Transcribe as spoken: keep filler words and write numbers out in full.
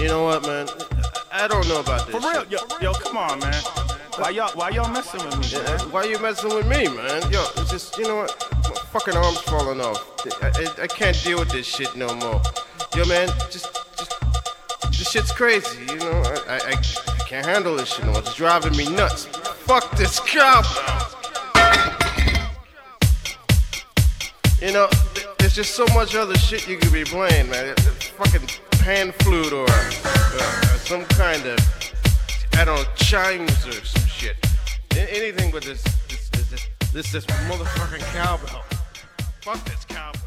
You know what, man? I don't know about this. For real, shit. yo, yo, come on, man. Why y'all, why y'all messing with me, Yeah, man? why you messing with me, man? Yo, it's just, you know what? My fucking arm's falling off. I, I, I can't deal with this shit no more. Yo, man, just, just, this shit's crazy, you know? I, I, I can't handle this shit no more. It's driving me nuts. Fuck this cowbell. You know, there's just so much other shit you could be playing, man. Fucking pan flute or uh, some kind of, I don't know, chimes or some shit. Anything but this, this, this, this, this, this motherfucking cowbell. Fuck this cowbell.